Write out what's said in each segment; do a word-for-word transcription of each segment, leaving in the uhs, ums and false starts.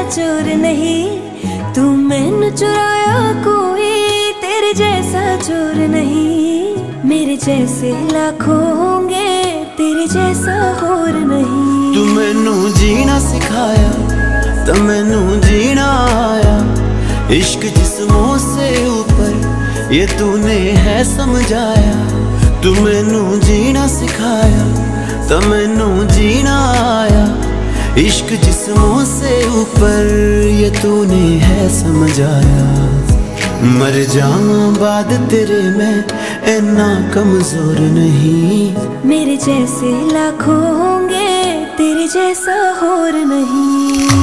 चोर नहीं, तू मैनू चुराया कोई तेरे जैसा चोर नहीं। मेरे जैसे लाखों होंगे, तेरे जैसा होर नहीं। तू मैनू जीना सिखाया तो मैनू जीना आया, इश्क जिस्मों से ऊपर ये तूने है समझाया। तू मैनू जीना सिखाया तो मैनू जीना आया, इश्क जिस्मों से ऊपर ये तूने है समझाया। मर जाऊं बाद तेरे मैं इतना कमजोर नहीं। मेरे जैसे लाखों होंगे, तेरे जैसा होर नहीं।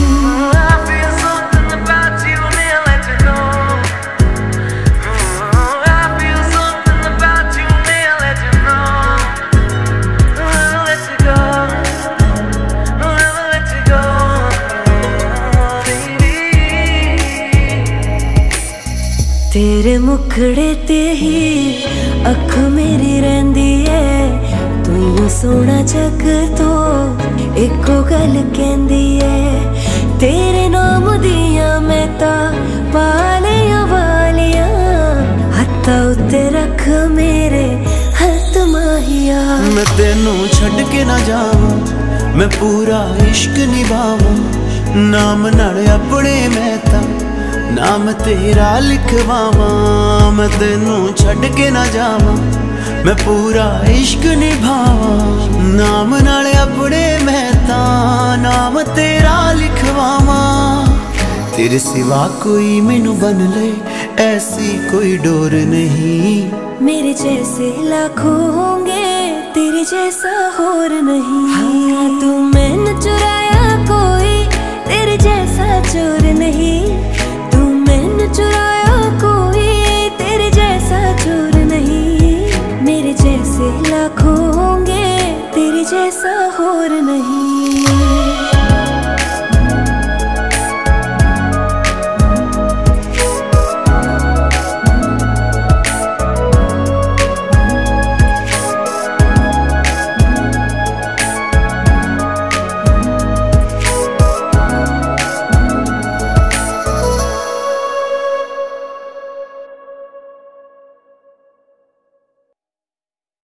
तेरे मुखड़े ते ही अख मेरी रहिंदी है, तू यूं सोना जग तो एको गल कहंदी है। तेरे नाम दिया मैं ता पालियां वालियां, हत्था उत्ते रख मेरे हथ माहिया। मैं तेनू छड़ के ना जावां, मैं पूरा इश्क निभावां, नाम नाल अपने मैं ता नाम तेरा लिखवावां। मैं तेनू छड़ के ना जावां, मैं पूरा इश्क निभावां, नाम नाल अपने मैं ता नाम तेरा लिखवावां। तेरे सिवा कोई मैनू बन ले, ऐसी कोई डोर नहीं। मेरे जैसे लाखों होंगे, तेरे जैसा होर नहीं। हाँ, तू मैनू चुराया कोई तेरे जैसा चोर नहीं, चुराया कोई तेरे जैसा चोर नहीं। मेरे जैसे लाखों होंगे, तेरे जैसा होर नहीं।